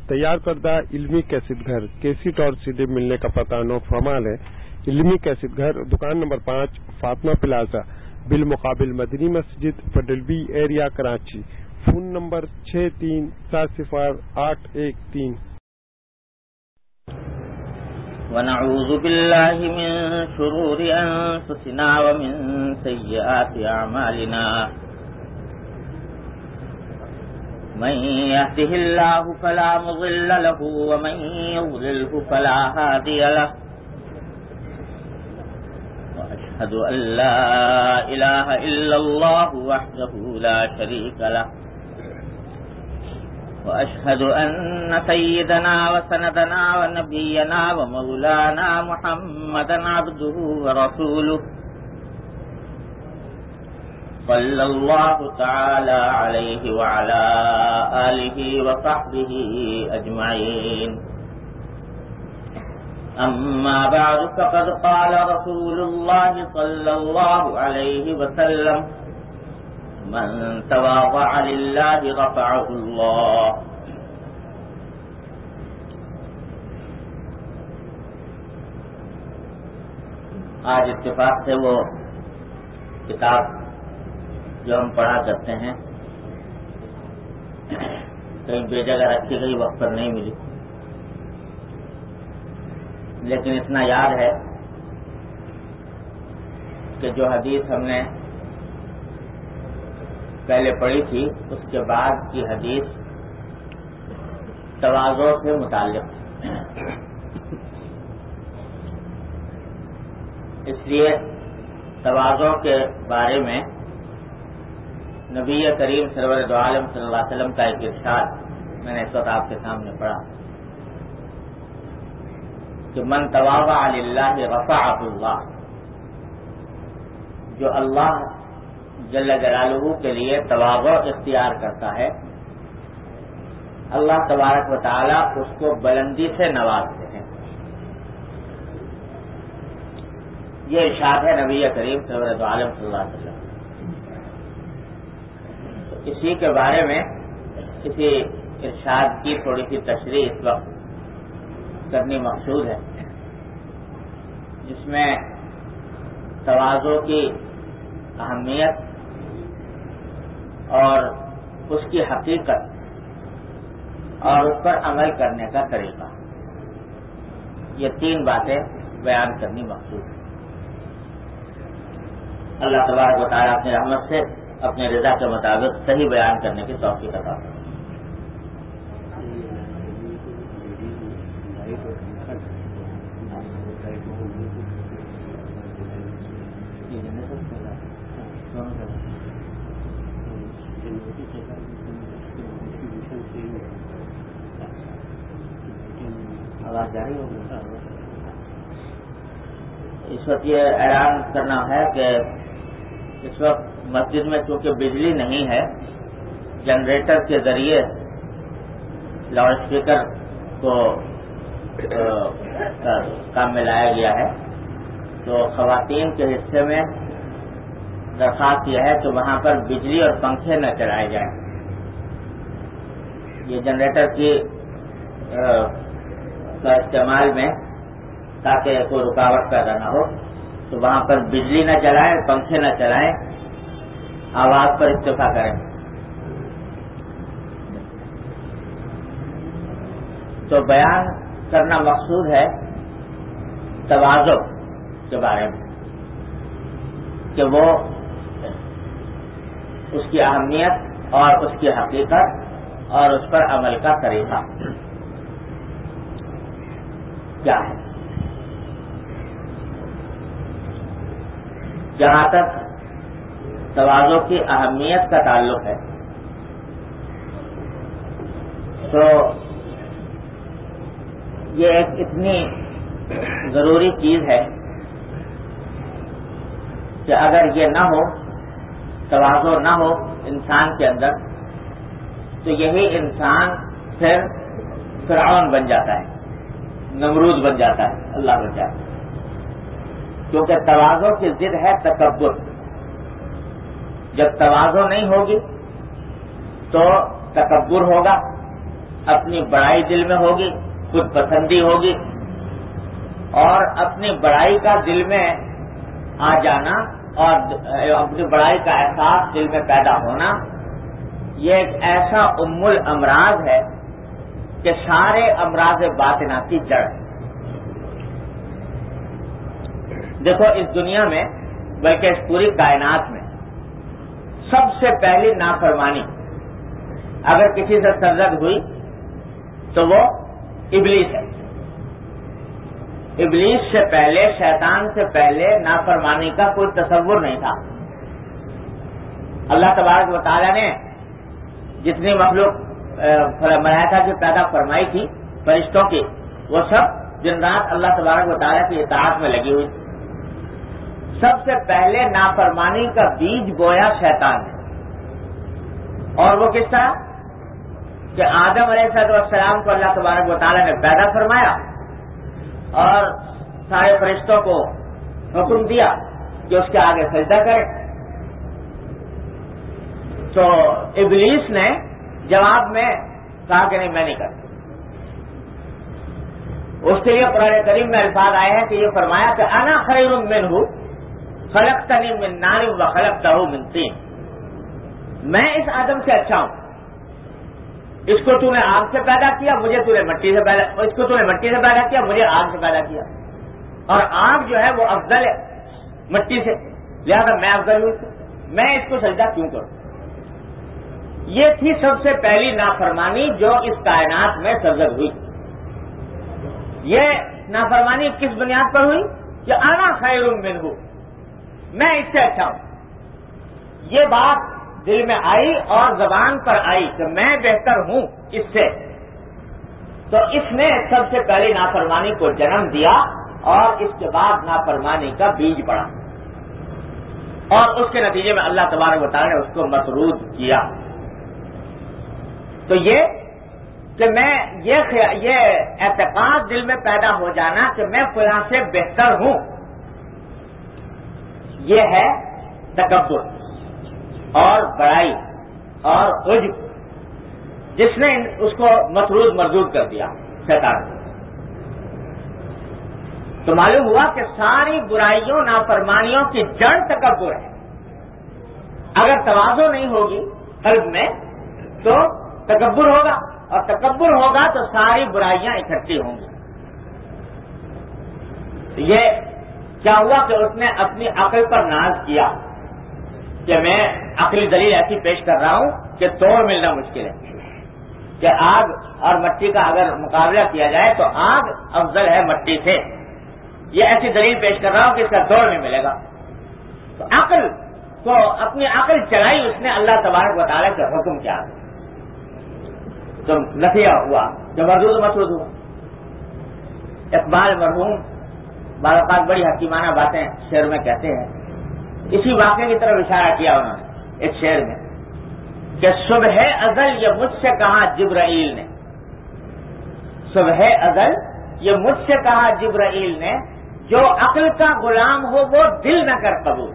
تیار کردہ علمی کیسٹ گھر کیسٹ اور CD ملنے کا پتہ نوٹ فرمال ہے۔ علمی کیسٹ گھر، دکان نمبر 5، فاطمہ پلازا، بالمقابل مدنی مسجد، federal B area, Karachi. Phone number 63700813۔ ونعوذ بالله من شرور أنفسنا ومن سيئات أعمالنا، من يهده الله فلا مضل له ومن يضلله فلا هادي له، وأشهد أن لا إله إلا الله وحده لا شريك له، وأشهد أن سيدنا وسندنا ونبينا ومولانا محمدا عبده ورسوله، صلى الله تعالى عليه وعلى آله وصحبه أجمعين. أما بعد، فقد قال رسول الله صلى الله عليه وسلم: من تواضع لله رفعه الله. آج اتفاق سے وہ کتاب جو ہم پڑھا کرتے ہیں کہیں بے جگہ رکھی گئی، وقت پر نہیں ملی، لیکن اتنا یاد ہے کہ جو حدیث ہم نے پہلے پڑھی تھی اس کے بعد کی حدیث تواضع سے متعلق تھی، اس لیے تواضع کے بارے میں نبی کریم سرور دو عالم صلی اللہ علیہ وسلم کا ایک ارشاد میں نے اس وقت آپ کے سامنے پڑھا کہ من تواضع للہ رفعہ اللہ، جو اللہ جل جلالہ کے لیے تواضع اختیار کرتا ہے، اللہ تبارک و تعالی اس کو بلندی سے نوازتے ہیں۔ یہ ارشاد ہے نبی کریم صلی اللہ علیہ وسلم۔ اسی کے بارے میں اسی ارشاد کی تھوڑی سی تشریح اس وقت کرنی مقصود ہے، جس میں تواضع کی اہمیت اور اس کی حقیقت اور اس پر عمل کرنے کا طریقہ، یہ 3 باتیں بیان کرنی مقصود ہے۔ اللہ تبارک و تعالیٰ اپنی رحمت سے اپنے رضا کے مطابق صحیح بیان کرنے کی توفیق عطا فرمائے۔ آواز جاری ہوگی؟ اس وقت یہ اعلان کرنا ہے کہ اس وقت مسجد میں چونکہ بجلی نہیں ہے، جنریٹر کے ذریعے لاؤڈ اسپیکر کو کام میں لایا گیا ہے، تو خواتین کے حصے میں درخواست یہ ہے کہ وہاں پر بجلی اور پنکھے نہ چلائے جائیں۔ یہ جنریٹر کی کا استعمال میں تاکہ کوئی رکاوٹ پیدا نہ ہو، تو وہاں پر بجلی نہ چلائیں، پنکھے نہ چلائیں، آواز پر اکتفا کریں۔ تو بیان کرنا مقصود ہے تواضع کے بارے میں کہ وہ اس کی اہمیت اور اس کی حقیقت اور اس پر عمل کا طریقہ کیا ہے۔ جہاں تک تواضع کی اہمیت کا تعلق ہے تو یہ ایک اتنی ضروری چیز ہے کہ اگر یہ نہ ہو، تواضع نہ ہو انسان کے اندر، تو یہی انسان پھر فرعون بن جاتا ہے، نمرود بن جاتا ہے، اللہ بچائے۔ کیونکہ تواضع کی ضد ہے تکبر۔ جب تواضع نہیں ہوگی تو تکبر ہوگا، اپنی بڑائی دل میں ہوگی، خود پسندی ہوگی، اور اپنی بڑائی کا دل میں آ جانا اور اپنی بڑائی کا احساس دل میں پیدا ہونا، یہ ایک ایسا ام الامراض ہے کہ سارے امراض باطنہ کی جڑ ہے۔ دیکھو اس دنیا میں بلکہ اس پوری کائنات میں سب سے پہلی نافرمانی اگر کسی سے سرزد ہوئی تو وہ ابلیس ہے۔ ابلیس سے پہلے، شیطان سے پہلے نافرمانی کا کوئی تصور نہیں تھا۔ اللہ تبارک و تعالیٰ نے جتنی مخلوق ملائکہ کی پیدا فرمائی تھی، فرشتوں کی، وہ سب دن رات اللہ تبارک و تعالیٰ کی اطاعت میں لگی ہوئی۔ سب سے پہلے نافرمانی کا بیج بویا شیطان نے، اور وہ کس طرح کہ آدم علیہ السلام کو اللہ تبارک و تعالیٰ نے پیدا فرمایا اور سارے فرشتوں کو حکم دیا کہ اس کے آگے سجدہ کریں، تو ابلیس نے جواب میں کہا کہ نہیں، میں نہیں کرتا۔ اس کے لیے قرآن کریم میں الفاظ آئے ہیں کہ یہ فرمایا کہ انا خیر منہ خلقتنی من نار وخلقتہ من طین، میں اس آدم سے اچھا ہوں، اس کو تو نے آگ سے پیدا کیا، مجھے تو نے مٹی سے پیدا، اس کو تو نے مٹی سے پیدا کیا، مجھے آگ سے پیدا کیا، اور آگ جو ہے وہ افضل ہے مٹی سے، لہذا میں افضل ہوں، میں اس کو سجدہ کیوں کروں؟ یہ تھی سب سے پہلی نافرمانی جو اس کائنات میں سرزد ہوئی۔ یہ نافرمانی کس بنیاد پر ہوئی کہ انا خیر منہ، میں اس سے اچھا ہوں۔ یہ بات دل میں آئی اور زبان پر آئی کہ میں بہتر ہوں اس سے، تو اس نے سب سے پہلی نافرمانی کو جنم دیا اور اس کے بعد نافرمانی کا بیج پڑا، اور اس کے نتیجے میں اللہ تبارک و تعالیٰ نے اس کو مطرود کیا۔ تو یہ کہ میں یہ اعتقاد دل میں پیدا ہو جانا کہ میں فلاں سے بہتر ہوں، یہ ہے تکبر اور بڑائی اور عجب، جس نے اس کو مطرود مردود کر دیا شیطان کو۔ تو معلوم ہوا کہ ساری برائیوں، نافرمانیوں کی جڑ تکبر ہے۔ اگر تواضع نہیں ہوگی قلب میں تو تکبر ہوگا، اور تکبر ہوگا تو ساری برائیاں اکٹھی ہوں گی۔ یہ کیا ہوا کہ اس نے اپنی عقل پر ناز کیا کہ میں عقلی دلیل ایسی پیش کر رہا ہوں کہ توڑ ملنا مشکل ہے، کہ آگ اور مٹی کا اگر مقابلہ کیا جائے تو آگ افضل ہے مٹی سے، یہ ایسی دلیل پیش کر رہا ہوں کہ اس کا توڑ نہیں ملے گا۔ تو عقل کو اپنی عقل چلائی اس نے اللہ تبارک و تعالیٰ کے حکم کے آگے، تو نتیجہ ہوا جو مردود مسعود ہوا۔ اقبال مرحوم بعض اوقات بڑی حکیمانہ باتیں شعر میں کہتے ہیں، اسی واقعے کی طرف اشارہ کیا انہوں نے ایک شعر میں کہ صبح ازل یہ مجھ سے کہا جبرائیل نے، صبح ازل یہ مجھ سے کہا جبرائیل نے، جو عقل کا غلام ہو وہ دل نہ کر قبول،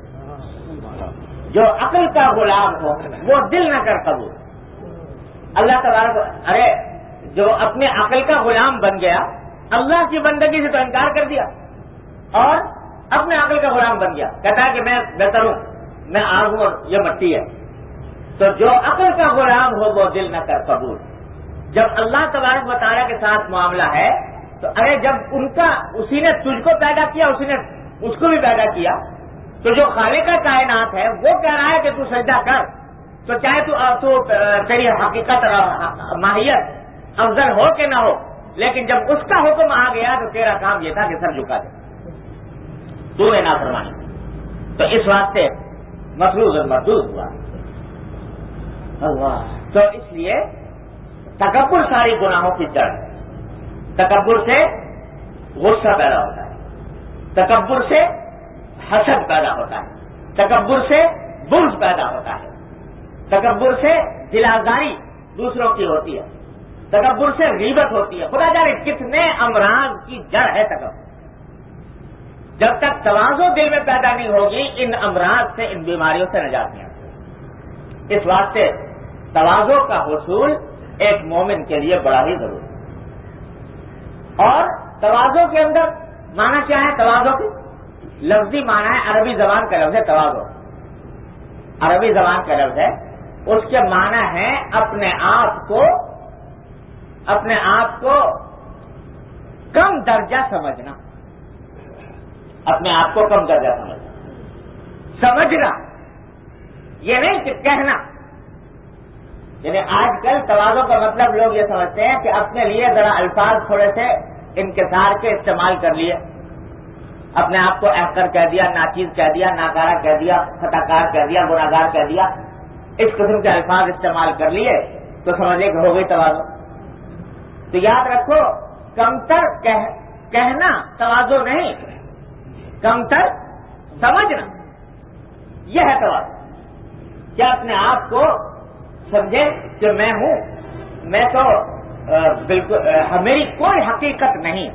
جو عقل کا غلام ہو وہ دل نہ کر قبول۔ اللہ تبارک، ارے جو اپنے عقل کا غلام بن گیا، اللہ کی بندگی سے تو انکار کر دیا اور اپنے عقل کا غلام بن گیا، کہتا ہے کہ میں بہتر ہوں، میں آگ ہوں اور یہ مٹی ہے۔ تو جو عقل کا غلام ہو وہ دل نہ کر قبول۔ جب اللہ تبارک و تعالیٰ کے ساتھ معاملہ ہے تو ارے جب ان کا اسی نے تجھ کو پیدا کیا، اسی نے اس کو بھی پیدا کیا، تو جو خالق کا کائنات ہے وہ کہہ رہا ہے کہ تو سجدہ کر، تو چاہے تو تیری حقیقت ماہیت افضل ہو کہ نہ ہو، لیکن جب اس کا حکم آ گیا تو تیرا کام یہ تھا کہ سر جھکا دے، تو نے نافرمانی۔ تو اس واسطے مطلوب اور مردود ہوا اللہ۔ تو اس لیے تکبر ساری گناہوں کی جڑ ہے۔ تکبر سے غصہ پیدا ہوتا ہے، تکبر سے حسد پیدا ہوتا ہے، تکبر سے بغض پیدا ہوتا ہے، تکبر سے دل آزاری دوسروں کی ہوتی ہے، تکبر سے غیبت ہوتی ہے، خدا جانے کتنے امراض کی جڑ ہے تکبر۔ جب تک تواضع دل میں پیدا نہیں ہوگی ان امراض سے، ان بیماریوں سے نجات نہیں آتی۔ اس واسطے تواضع کا حصول ایک مومن کے لیے بڑا ہی ضروری ہے۔ اور تواضع کے اندر معنی کیا ہے؟ تواضع کی لفظی معنی ہے، عربی زبان کا لفظ ہے تواضع، عربی زبان کا لفظ ہے، اس کے معنی ہے اپنے آپ کو کم درجہ سمجھنا، اپنے آپ کو کم درجہ سمجھنا، یہ نہیں کہ کہنا۔ یعنی آج کل تواضع کا مطلب لوگ یہ سمجھتے ہیں کہ اپنے لیے ذرا الفاظ تھوڑے سے انکسار کے استعمال کر لیے، اپنے آپ کو احقر کہہ دیا، ناچیز کہہ دیا، ناکارہ کہہ دیا، خطاکار کہہ دیا، گناہگار کہہ دیا، اس قسم کے الفاظ استعمال کر لیے تو سمجھے کہ ہو گئی تواضع۔ تو یاد رکھو، کمتر کہنا تواضع نہیں، کمتر سمجھنا یہ ہے تواضع۔ کیا اپنے آپ کو سمجھے کہ میں تو بالکل میری کوئی حقیقت نہیں،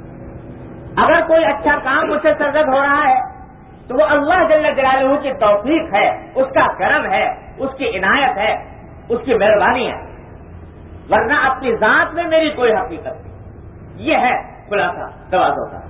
اگر کوئی اچھا کام مجھ سے سرزد ہو رہا ہے تو وہ اللہ جل جلالہ کی توفیق ہے، اس کا کرم ہے، اس کی عنایت ہے، اس کی مہربانی ہے، ورنہ اپنی ذات میں میری کوئی حقیقت نہیں۔ یہ ہے خلاصہ تواضع کا۔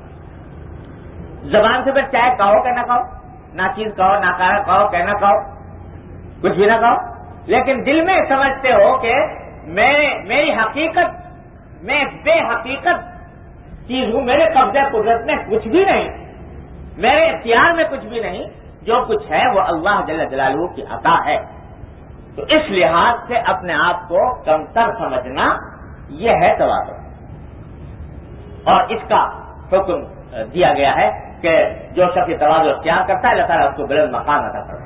زبان سے پھر چاہے کہو کہ نہ کہو، ناچیز کہو، ناکارہ کہو، کہ نہ کہو، کچھ بھی نہ کہو، لیکن دل میں سمجھتے ہو کہ میری حقیقت، میں بے حقیقت چیز ہوں، میرے قبضہ قدرت میں کچھ بھی نہیں، میرے اختیار میں کچھ بھی نہیں، جو کچھ ہے وہ اللہ جل جلالہ کی عطا ہے۔ تو اس لحاظ سے اپنے آپ کو کمتر سمجھنا یہ ہے تواضع، اور اس کا حکم دیا گیا ہے کہ جو شخص تواضع اختیار کرتا ہے اللہ تعالیٰ اس کو بلند مقام عطا کرتا ہے۔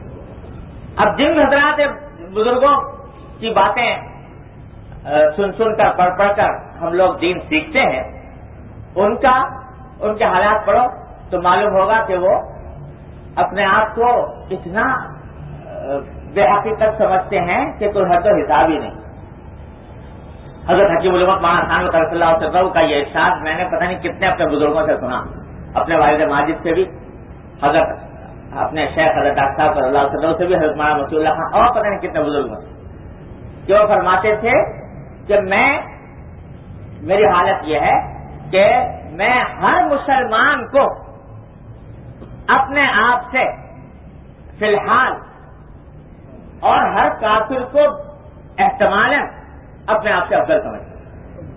اب جن حضرات بزرگوں کی باتیں سن کر پڑھ کر ہم لوگ دین سیکھتے ہیں، ان کے حالات پڑھو تو معلوم ہوگا کہ وہ اپنے آپ کو اتنا بے حقیقت سمجھتے ہیں کہ کوئی حد و حساب ہی نہیں۔ حضرت حکیم الامت مولانا ثانوی رضی اللہ عنہ کا یہ ارشاد میں نے پتہ نہیں کتنے اپنے بزرگوں سے سنا، اپنے والد ماجد سے بھی، حضرت اپنے شیخ حضرت ڈاکٹر صاحب رضی اللہ عنہ سے بھی، حضرت مولانا مسیح اللہ خان اور پتہ نہیں کتنے بزرگوں سے، کہ وہ فرماتے تھے کہ میری حالت یہ ہے کہ میں ہر مسلمان کو اپنے آپ سے فی الحال اور ہر کافر کو احتمالاً اپنے آپ سے افضل سمجھتا ہوں۔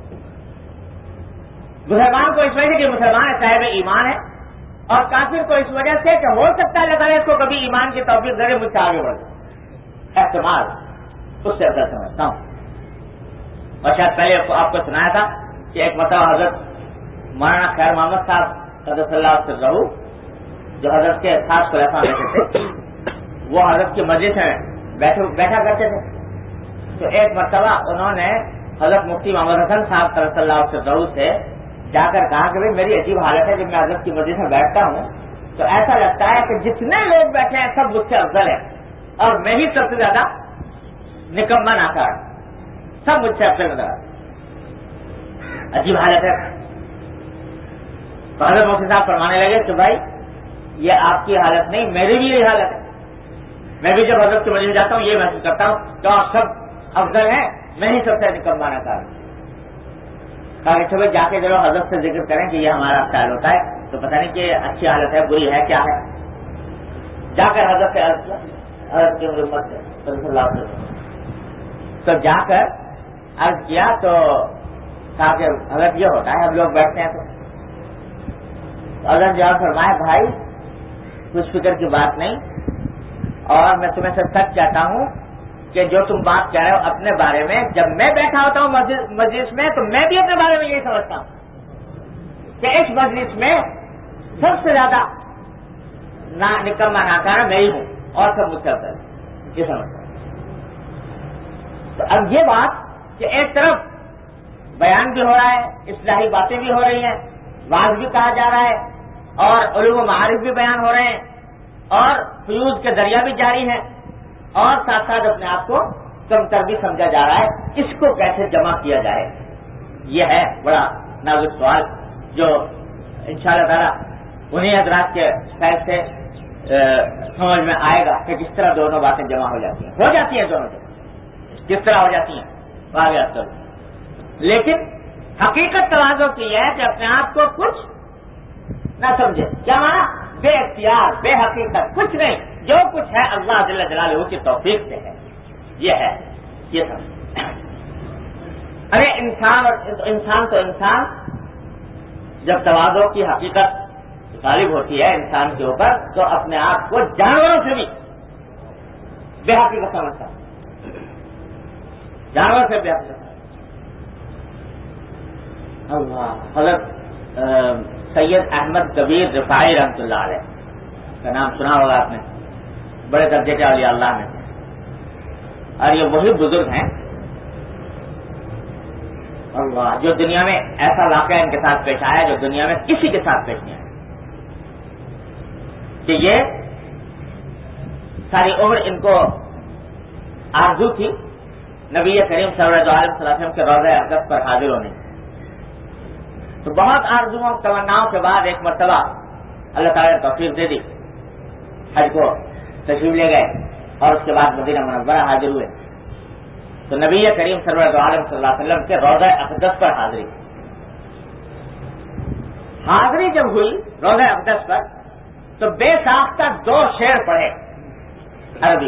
مسلمان کو اس وجہ سے کہ مسلمان صاحب ایمان ہے، اور کافر کو اس وجہ سے کہ ہو سکتا ہے اللہ تعالیٰ اس کو کبھی ایمان کی توفیق دے مجھ سے آگے بڑھ جائے، احتمال اس سے افضل سمجھتا ہوں۔ اور شاید پہلے آپ کو سنایا تھا کہ ایک مرتبہ حضرت مولانا خیر محمد صاحب قدس اللہ علیہ وسلم جو حضرت کے خاص خلفاء میں سے تھے، وہ حضرت کی مجلس میں بیٹھا کرتے تھے، تو ایک مرتبہ انہوں نے حضرت مفتی محمد حسن صاحب قدس اللہ علیہ وسلم سے جا کر کہا کہ بھائی میری عجیب حالت ہے، جب میں حضرت کی مجلس میں بیٹھتا ہوں تو ایسا لگتا ہے کہ جتنے لوگ بیٹھے ہیں سب مجھ سے افضل ہیں، اور میں ہی سب سے زیادہ نکما ناکار، سب مجھ سے افضل نظر آتے، عجیب حالت ہے۔ تو حضرت مفتی صاحب فرمانے لگے کہ بھائی یہ آپ کی حالت نہیں، میری بھی یہی حالت ہے، میں بھی جب حضرت کی مجلس جاتا ہوں یہ محسوس کرتا ہوں کہ آپ سب افضل ہیں، میں ہی سب سے نکما ناکار ہوں۔ کہا جا کے ضرور حضرت سے ذکر کریں کہ یہ ہمارا خیال ہوتا ہے، تو پتہ نہیں کہ اچھی حالت ہے، بری ہے، کیا ہے۔ جا کر حضرت سے عرض کیا، حضرت کی حرمت سے صلی اللہ علیہ وسلم، تو جا کر عرض کیا تو کہا کہ حضرت یہ ہوتا ہے ہم لوگ بیٹھتے ہیں تو حضرت جواب فرمایا بھائی کچھ فکر کی بات نہیں، اور میں تمہیں سے سچ کہتا ہوں کہ جو تم بات کہہ رہے ہو اپنے بارے میں، جب میں بیٹھا ہوتا ہوں مجلس میں تو میں بھی اپنے بارے میں یہی سمجھتا ہوں کہ اس مجلس میں سب سے زیادہ نکما ناکارہ میں ہی ہوں، اور سب مجھ سے افضل یہ سمجھتا ہوں۔ تو اب یہ بات کہ ایک طرف بیان بھی ہو رہا ہے، اصلاحی باتیں بھی ہو رہی ہیں، واعظ بھی کہا جا رہا ہے، اور علوم و معارف بھی بیان ہو رہے ہیں، اور فیوز کے ذریعہ بھی جاری ہیں، اور ساتھ ساتھ اپنے آپ کو کمتر بھی سمجھا جا رہا ہے، اس کو کیسے جمع کیا جائے؟ یہ ہے بڑا نازک سوال جو انشاءاللہ تعالی انہیں حضرات کے خیر سے سمجھ میں آئے گا کہ کس طرح دونوں باتیں جمع ہو جاتی ہیں دونوں سے کس طرح ہو جاتی ہیں۔ واقعات کروں. لیکن حقیقت تواضع کی یہ ہے کہ اپنے آپ کو کچھ نہ سمجھے. کیا مانا؟ بے اختیار، بے حقیقت، کچھ نہیں. جو کچھ ہے اللہ جل جلالہ کی توفیق سے ہے. یہ ہے، یہ سمجھ. ارے انسان تو انسان جب تواضع کی حقیقت غالب ہوتی ہے انسان کے اوپر تو اپنے آپ کو جانوروں سے بھی بے حقیقت سمجھتا ہے. جانور سے بے حقیقت. اللہ حضرت سید احمد کبیر رفاعی رحمۃ اللہ علیہ کا نام سنا ہوگا آپ نے. بڑے درجے کے اولیاء اللہ میں اور یہ وہی بزرگ ہیں اللہ جو دنیا میں ایسا واقعہ ان کے ساتھ پیش آیا جو دنیا میں کسی کے ساتھ پیش نہیں آیا کہ یہ ساری عمر ان کو آرزو تھی نبی کریم صلی اللہ علیہ وسلم کے روضہ اقدس پر حاضر ہونے. تو بہت آرزوؤں تمناؤں کے بعد ایک مرتبہ اللہ تعالیٰ نے توفیق دے دی. حج کو تشریف لے گئے اور اس کے بعد مدینہ منورہ حاضر ہوئے. تو نبی کریم صلی اللہ علیہ وسلم کے روضہ اقدس پر حاضری جب ہوئی روضہ اقدس پر تو بے ساختہ 2 شعر پڑھے عربی.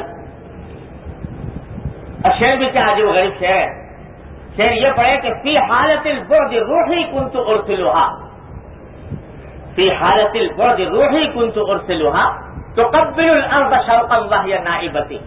اور شعر بھی کیا عجیب و غریب شعر ہے. شعر یہ پڑھے کہ فی حالت البعد روحی کنت ارسلها، فی حالت البعد روحی کنت ارسلها تقبل الارض شوقا وهي نائبتی.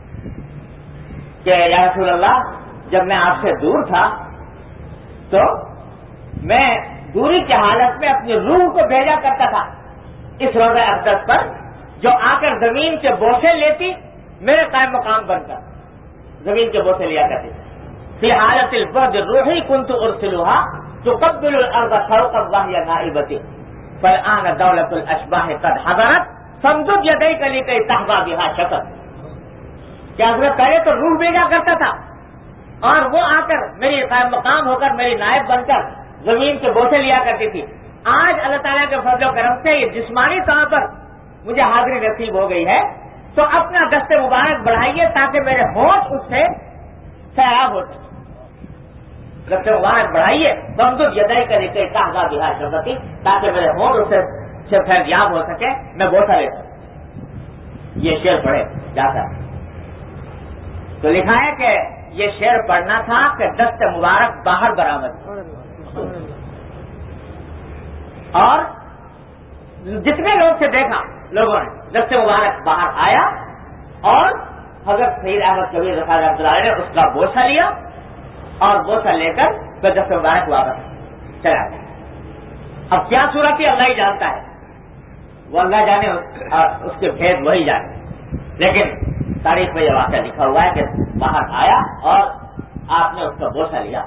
کہ یا رسول اللہ جب میں آپ سے دور تھا تو میں دوری کی حالت میں اپنی روح کو بھیجا کرتا تھا اس روضہ اقدس پر جو آ کر زمین کے بوسے لیتی میرے قائم مقام بن کر زمین کے بوسے لیا کرتی. فی حالت البعد روحی کنت ارسلها تقبل الارض شوقا وهي نائبتی فالآن دولت الاشباح قد حضرت فامدد یدیک لکی تحظی بها شکر. کیا حضرت پہلے تو روح بھیجا کرتا تھا اور وہ آ کر میری قائم مقام ہو کر میری نائب بن کر زمین کے بوسے لیا کرتی تھی. آج اللہ تعالیٰ کے فضل و کرم سے یہ جسمانی طور پر مجھے حاضری نصیب ہو گئی ہے تو اپنا دست مبارک بڑھائیے تاکہ میرے ہونٹ اس سے سیراب ہو سکے. دست مبارک بڑھائیے بمدد یدئی کر کے تحظی بها شفقتی تاکہ میرے ہونٹ اس سے فیضیاب ہو سکے میں بوسا لے سکوں. یہ شعر پڑھے جاتا ہے تو لکھا ہے کہ یہ شعر پڑھنا تھا کہ دست مبارک باہر برآمد اور جتنے لوگ سے دیکھا لوگوں نے دست مبارک باہر آیا اور حضرت سید احمد کبیر رفاعی رحمۃ اللہ علیہ نے اس کا بوسہ لیا اور بوسہ لے کر پھر دست مبارک واپس چلا گیا. اب کیا صورت ہے اللہ ہی جانتا ہے, وہ اللہ جانے اور اس کے بھید وہی جانے, لیکن تاریخ میں یہ واقعہ لکھا ہوا ہے کہ باہر آیا اور آپ نے اس کا بوسہ لیا,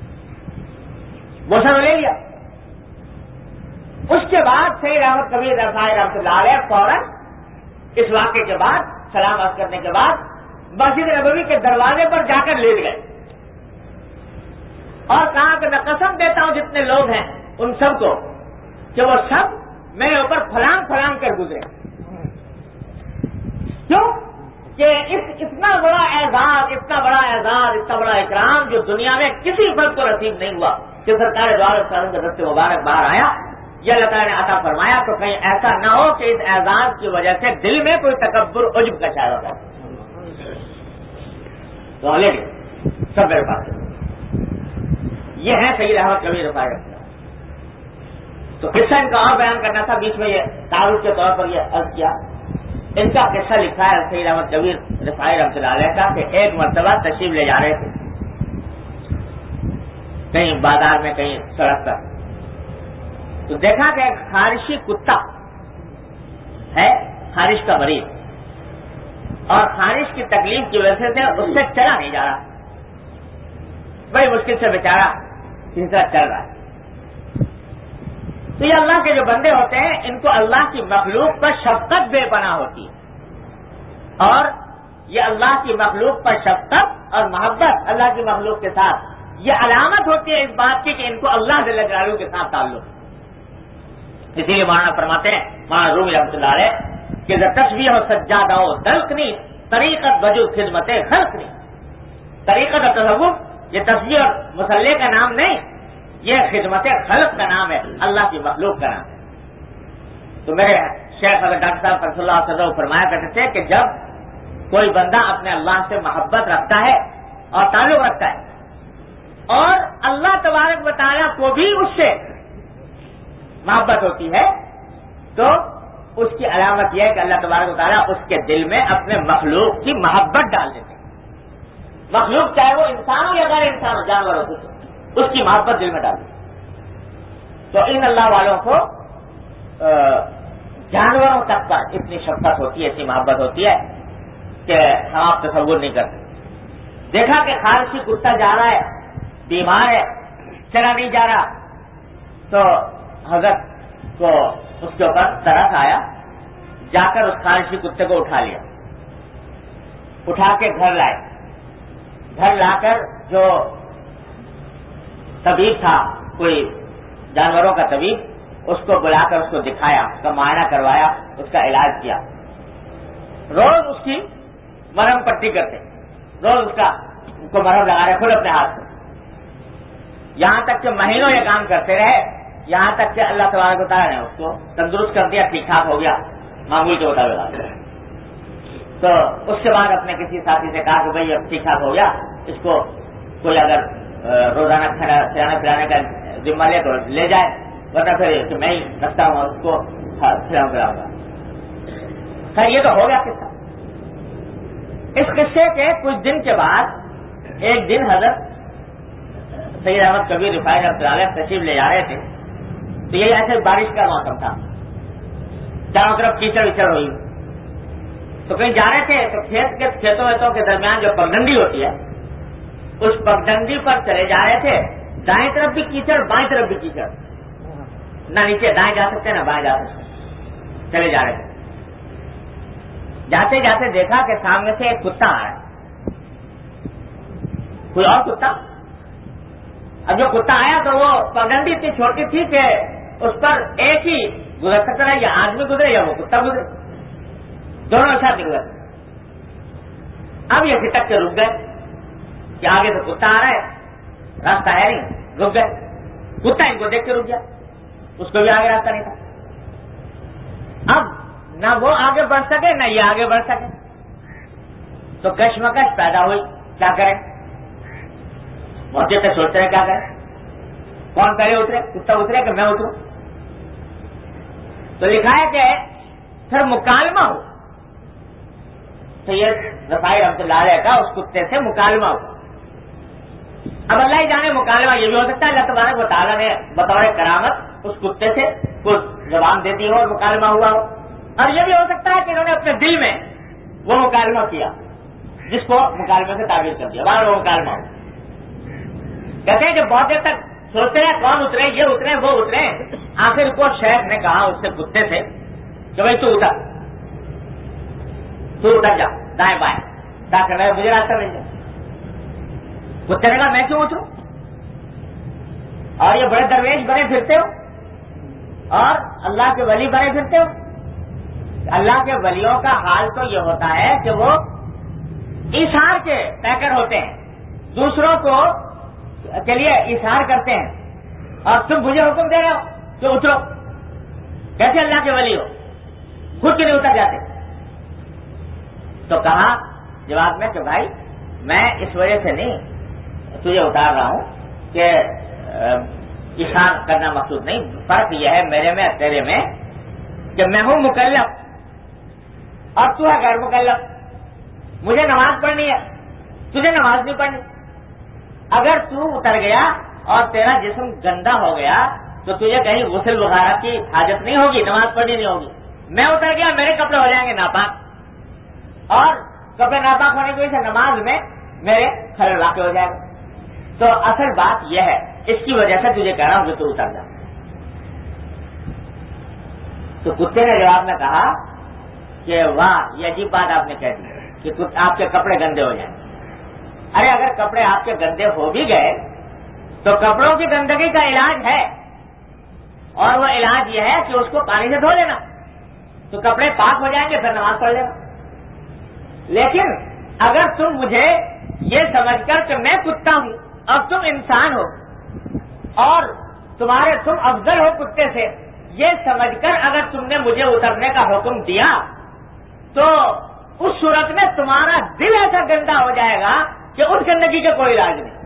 بوسہ لے لیا. اس کے بعد سید احمد کبیر رفاعی رحمۃ اللہ علیہ فوراً اس واقعے کے بعد سلام عرض کرنے کے بعد مسجد نبوی کے دروازے پر جا کر لیٹ گئے اور کہا کہ میں قسم دیتا ہوں جتنے لوگ ہیں ان سب کو کہ وہ سب میرے اوپر پھلانگ پھلانگ کر گزرے. کیوں کہ اتنا بڑا اعزاز, اتنا بڑا اعزاز, اتنا بڑا اکرام جو دنیا میں کسی فرد کو نصیب نہیں ہوا کہ سرکار دو عالم کا دست مبارک باہر آیا, یہ اللہ تعالیٰ نے عطا فرمایا. تو کہیں ایسا نہ ہو کہ اس اعزاز کی وجہ سے دل میں کوئی تکبر عجب کا شاعر ہوتا ہے. تو لیکن سب میرے پاس یہ ہے سید احمد کبیر رفاعی. تو قصہ ان کا اور بیان کرنا تھا, بیچ میں یہ تعارف کے طور پر یہ عرض کیا. ان کا قصہ لکھا ہے سید احمد کبیر رفاعی رحمۃ اللہ علیہ کا کہ ایک مرتبہ تشریف لے جا رہے تھے کہیں بازار میں, کہیں سڑک پر, تو دیکھا کہ ایک خارشی کتا ہے, خارش کا مریض, اور خارش کی تکلیف کی وجہ سے اس سے چلا نہیں جا رہا, بڑی مشکل سے بیچارہ اس طرح چل رہا ہے. تو یہ اللہ کے جو بندے ہوتے ہیں ان کو اللہ کی مخلوق پر شفقت بے پناہ ہوتی ہے, اور یہ اللہ کی مخلوق پر شفقت اور محبت اللہ کی مخلوق کے ساتھ یہ علامت ہوتی ہے اس بات کی کہ ان کو اللہ جل جلالہ کے ساتھ تعلق. اسی لیے مولانا فرماتے ہیں, مولانا رومی رحمۃ اللہ علیہ کہ تشبیہ و سجادہ و دلکنی طریقت وجود خدمت خلقنی, طریقت اور تصوف یہ تسبیح اور مصلی کا نام نہیں، یہ خدمت خلق کا نام ہے، اللہ کی مخلوق کا نام ہے۔ تو میرے شیخ حضرت ڈاکٹر صاحب صلی اللہ علیہ وسلم فرمایا کرتے تھے کہ جب کوئی بندہ اپنے اللہ سے محبت رکھتا ہے اور تعلق رکھتا ہے اور اللہ تبارک و تعالیٰ کو بھی اس سے محبت ہوتی ہے، تو اس کی علامت یہ ہے کہ اللہ تبارک و تعالیٰ اس کے دل میں اپنے مخلوق کی محبت ڈال دیتے ہیں۔ مخلوق چاہے وہ انسان ہو یا غیر انسان ہو، جانور ہو، اس کی محبت دل میں ڈال دیتے ہیں۔ تو ان اللہ والوں کو جانوروں تک پر اتنی شفقت ہوتی ہے، اتنی محبت ہوتی ہے کہ ہم آپ تصور نہیں کرتے۔ دیکھا کہ خارشی کتا جا رہا ہے، بیمار ہے، چلا نہیں جا رہا، تو حضرت کو اس کے اوپر ترس آیا، جا کر اس خارشی کتے کو اٹھا لیا، اٹھا کے گھر لائے، گھر لا کر جو طبیب تھا، کوئی جانوروں کا طبیب، اس کو بلا کر اس کو دکھایا، اس کا معائنہ کروایا، اس کا علاج کیا، روز اس کی مرہم پٹی کرتے، روز اس کو مرہم لگا رہے خود اپنے ہاتھ سے، یہاں تک کہ مہینوں یہ کام کرتے رہے، یہاں تک کہ اللہ تبارک و تعالیٰ نے اس کو تندرست کر دیا، ٹھیک ٹھاک ہو گیا، معمول کے مطابق۔ تو اس کے بعد اپنے کسی ساتھی سے کہا کہ بھائی اب ٹھیک ٹھاک ہو گیا، اس کو کوئی اگر روزانہ کھلانے پلانے کا ذمہ لے تو لے جائے، ورنہ پھر کہ میں ہی رکھتا ہوں اس کو کھلاؤں پلاؤں گا۔ خیر یہ تو ہو گیا قصہ۔ اس قصے کے کچھ دن کے بعد ایک دن حضرت سید احمد کبیر رفاعی رحمۃ اللہ علیہ تشریف لے جا رہے تھے، تو یہ ایسے بارش کا موسم تھا، چاروں طرف کیچڑ ویچڑ ہوئی، تو کہیں جا رہے تھے تو کھیتوں ویتوں کے درمیان جو پگڈنڈی ہوتی ہے، اس پگڈنڈی پر چلے جا رہے تھے، دائیں طرف بھی کیچڑ بائیں طرف بھی کیچڑ، نہ نیچے دائیں جا سکتے نہ بائیں جا سکتے، چلے جا رہے تھے۔ جاتے جاتے دیکھا کہ سامنے سے ایک کتا آ رہا ہے، کوئی اور کتا۔ اب جو کتا آیا تو وہ پگڈنڈی اتنی چھوٹی تھی کہ اس پر ایک ہی گزر سکتا ہے، یا آدمی گزرے یا وہ کتا گزرے، دونوں ساتھ گزرے۔ اب یہ کھٹک کے رک گئے کہ آگے تو کتا آ رہا ہے، راستہ ہے نہیں، رک گئے۔ کتا ان کو دیکھ کے رک گیا، اس کو بھی آگے راستہ نہیں تھا۔ اب نہ وہ آگے بڑھ سکے نہ یہ آگے بڑھ سکے، تو کشمکش پیدا ہوئی، کیا کریں؟ بہت دیر تک سوچتے رہے کیا کریں، کون پہلے اترے، کتا اترے کہ میں اتروں؟ تو لکھا ہے کہ پھر مکالمہ ہو، سید رفاعی رحمۃ اللہ علیہ کا اس کتے سے مکالمہ ہو۔ اب اللہ ہی جانے مکالمہ یہ بھی ہو سکتا ہے اللہ تبارک و تعالیٰ نے بطور کرامت اس کتے سے کچھ زبان دے دی ہو اور مکالمہ ہوا ہو، اور یہ بھی ہو سکتا ہے کہ انہوں نے اپنے دل میں وہ مکالمہ کیا جس کو مکالمے سے تعبیر کر دیا، بعد وہ مکالمہ ہو۔ کہتے ہیں کہ بہت دیر تک سوچتے ہیں کون اترے، یہ اترے وہ اترے، آخر کو شیخ نے کہا اس سے کتے سے کہ بھائی تو اتر جا دائیں بائیں، تاکہ میں مجھے راستہ مل جائے۔ کتے نے کہا میں کیوں اتروں، اور یہ بڑے درویش بنے پھرتے ہو اور اللہ کے ولی بنے پھرتے ہو۔ اللہ کے ولیوں کا حال تو یہ ہوتا ہے کہ وہ ایثار کے پیکر ہوتے ہیں، دوسروں کو کے لیے ایثار کرتے ہیں، اور تم مجھے حکم دے رہے ہو کہ اترو، کیسے اللہ کے ولی ہو، خود کے لیے اتر جاتے۔ تو کہا جواب میں کہ بھائی میں اس وجہ سے نہیں تجھے اتار رہا ہوں کہ ایثار کرنا مقصود نہیں، فرق یہ ہے میرے میں اور تیرے میں کہ میں ہوں مکلف اور تو ہے غیر مکلف، مجھے نماز پڑھنی ہے، تجھے نماز نہیں پڑھنی۔ اگر تو اتر گیا اور تیرا جسم گندا ہو گیا تو تجھے کہیں غسل وغیرہ کی حاجت نہیں ہوگی، نماز پڑھنی نہیں ہوگی۔ میں اتر گیا میرے کپڑے ہو جائیں گے ناپاک، اور کپڑے ناپاک ہونے کی وجہ سے نماز میں میرے خلل واقع ہو جائے گا۔ تو اصل بات یہ ہے، اس کی وجہ سے تجھے کہہ رہا ہوں کہ تو اتر جا۔ تو کتے نے جواب میں کہا کہ واہ یہ عجیب بات آپ نے کہہ دی کہ آپ کے کپڑے گندے ہو جائیں۔ ارے اگر کپڑے آپ کے گندے ہو بھی گئے تو کپڑوں کی گندگی کا علاج ہے، اور وہ علاج یہ ہے کہ اس کو پانی سے دھو لینا، تو کپڑے پاک ہو جائیں گے، پھر نماز پڑھ لینا۔ لیکن اگر تم مجھے یہ سمجھ کر کہ میں کتا ہوں اب تم انسان ہو اور تم افضل ہو کتے سے، یہ سمجھ کر اگر تم نے مجھے اترنے کا حکم دیا تو اس صورت میں تمہارا دل ایسا گندا ہو جائے گا کہ اس گندگی کا کوئی علاج نہیں۔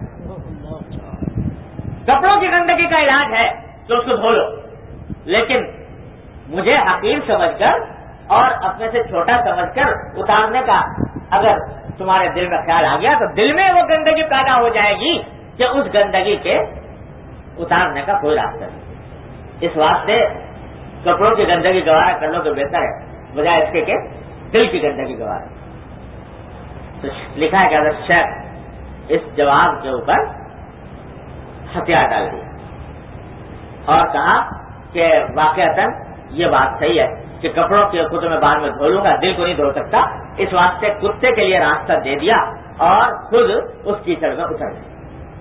کپڑوں کی گندگی کا علاج ہے تو اس کو دھو لو، لیکن مجھے حقیر سمجھ کر اور اپنے سے چھوٹا سمجھ کر اتارنے کا اگر تمہارے دل میں خیال آ گیا تو دل میں وہ گندگی پیدا ہو جائے گی کہ اس گندگی کے اتارنے کا کوئی راستہ نہیں۔ اس واسطے کپڑوں کی گندگی گوارا کر لو تو بہتر ہے بجائے اس کے کہ دل کی گندگی گوارا۔ تو لکھا ہے کہ حضرت شیخ اس جواب کے اوپر ہتھیار ڈال دیا اور کہا کہ واقعتاً یہ بات صحیح ہے کہ کپڑوں کے خود میں بعد میں دھو لوں گا، دل کو نہیں دھو سکتا، اس واسطے کتے کے لیے راستہ دے دیا اور خود اس کیچڑ میں اتر گئے۔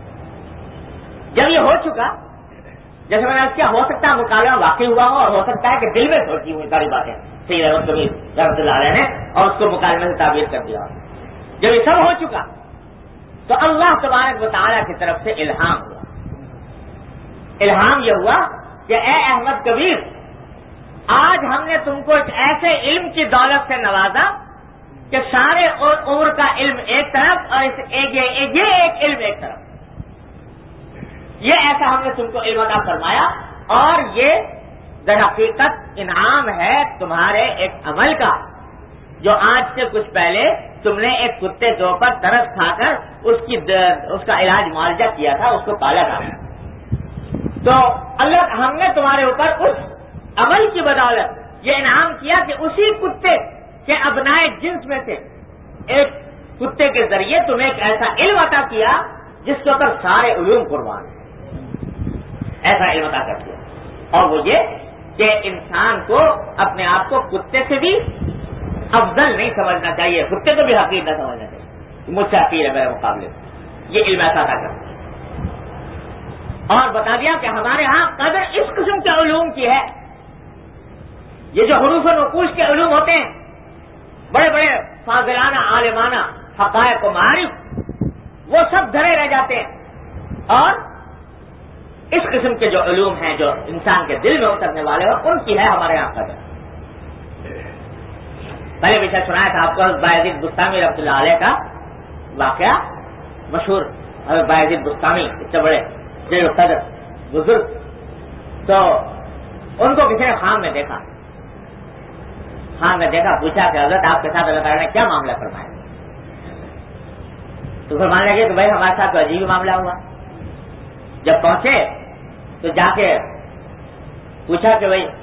جب یہ ہو چکا، جیسے میں نے کیا ہو سکتا ہے مکالمہ واقع ہوا ہو اور ہو سکتا ہے کہ دل میں سوچی ہوئی ساری باتیں سید احمد کبیر رحمۃ اللہ علیہ نے اور اس کو مکالمے سے تعبیر کر دیا۔ جب یہ سب ہو چکا تو اللہ تبارک و تعالیٰ کی طرف سے الہام ہوا۔ الہام یہ ہوا کہ اے احمد کبیر، آج ہم نے تم کو ایک ایسے علم کی دولت سے نوازا کہ سارے عمر کا علم ایک طرف اور یہ ایک علم ایک طرف، یہ ایسا ہم نے تم کو علم عطا فرمایا، اور یہ در حقیقت انعام ہے تمہارے ایک عمل کا جو آج سے کچھ پہلے تم نے ایک کتے کے اوپر ترس کھا کر اس کا علاج معالجہ کیا تھا، اس کو پالا تھا۔ تو اللہ ہم نے تمہارے اوپر اس عمل کی بدولت یہ انعام کیا کہ اسی کتے کے ابنائے جنس میں سے ایک کتے کے ذریعے تمہیں ایک ایسا علم عطا کیا جس کے اوپر سارے علوم قربان ہیں، ایسا علم عطا کر دیا۔ اور وہ یہ کہ انسان کو اپنے آپ کو کتے سے بھی افضل نہیں سمجھنا چاہیے، کتے کو بھی حقیر نہ سمجھنا چاہیے، مجھ سے حقیر ہے میرے مقابلے، یہ علم ایسا عطا کر دیا۔ اور بتا دیا کہ ہمارے ہاں قدر اس قسم کے علوم کی ہے، یہ جو حروف و نقوش کے علوم ہوتے ہیں، بڑے بڑے فاضلانہ عالمانہ حقائق و معارف، وہ سب دھرے رہ جاتے ہیں، اور اس قسم کے جو علوم ہیں جو انسان کے دل میں اترنے والے ہو ان کی ہے ہمارے یہاں قدر۔ پہلے بھی سنایا تھا آپ کو حضرت بایزید بستامی رحمۃ اللہ علیہ کا واقعہ مشہور، حضرت بایزید بستامی اتنے بڑے جلیل القدر بزرگ، تو ان کو کسی نے خان میں دیکھا، پوچھا کہ حضرت آپ کے ساتھ اللہ تعالیٰ نے کیا معاملہ فرمایا؟ تو فرمانے لگے کہ بھائی ہمارے ساتھ تو عجیب معاملہ ہوا۔ جب پہنچے تو جا کے پوچھا کہ بھائی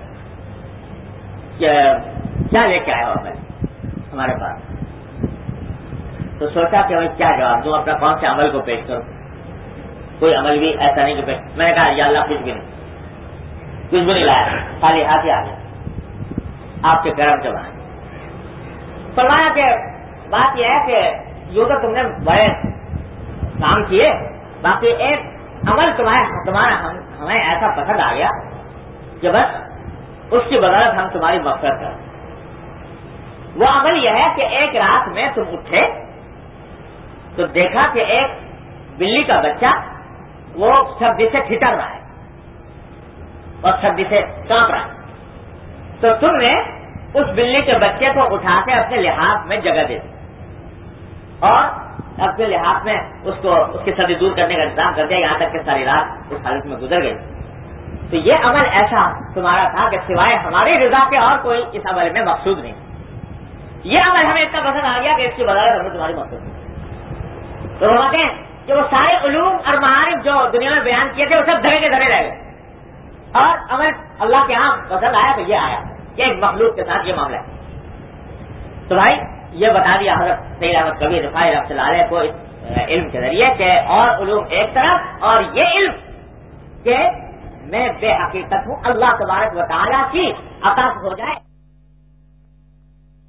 کیا لے کے آئے ہو ہمارے پاس؟ تو سوچا کہ بھائی کیا جواب دوں، اپنا کون سے عمل کو پیش کروں؟ کوئی عمل بھی ایسا نہیں کہ میں نے کہا یا اللہ کچھ بھی نہیں لایا، خالی ہاتھ ہی آ گیا، آپ کے کرم سے بنائے۔ فرمایا کہ بات یہ ہے کہ یوں تو تم نے بڑے کام کیے، باقی ایک عمل تمہارا ہمیں ایسا پسند آ گیا کہ بس اس کی بدولت ہم تمہاری مغفرت کریں۔ وہ عمل یہ ہے کہ ایک رات میں تم اٹھے تو دیکھا کہ ایک بلی کا بچہ وہ سردی سے ٹھٹر رہا ہے اور سردی سے کانپ رہا ہے، تو تم نے اس بلی کے بچے کو اٹھا کے اپنے لحاف میں جگہ دے دی اور اپنے لحاظ میں اس کی سردی دور کرنے کا انتظام کر دیا، یہاں تک کہ ساری رات اس حالت میں گزر گئی۔ تو یہ عمل ایسا تمہارا تھا کہ سوائے ہماری رضا کے اور کوئی اس عمل میں مقصود نہیں، یہ عمل ہمیں اتنا پسند آ گیا کہ اس کی بدولت ہمیں تمہاری مقصود۔ تو وہ کہتے ہیں کہ وہ سارے علوم اور معارف جو دنیا میں بیان کیے تھے وہ سب دھرے کے دھرے رہ گئے، اور عمل اللہ کے ہاں پسند آیا تو یہ آیا کہ ایک مخلوق کے ساتھ یہ معاملہ ہے۔ تو بھائی یہ بتا دیا حضرت سید احمد کبیر رفاعی رحمۃ اللہ علیہ کو اس علم کے ذریعے کہ اور علوم ایک طرف اور یہ علم کہ میں بے حقیقت ہوں، اللہ تبارک و تعالیٰ کی عطا ہو جائے۔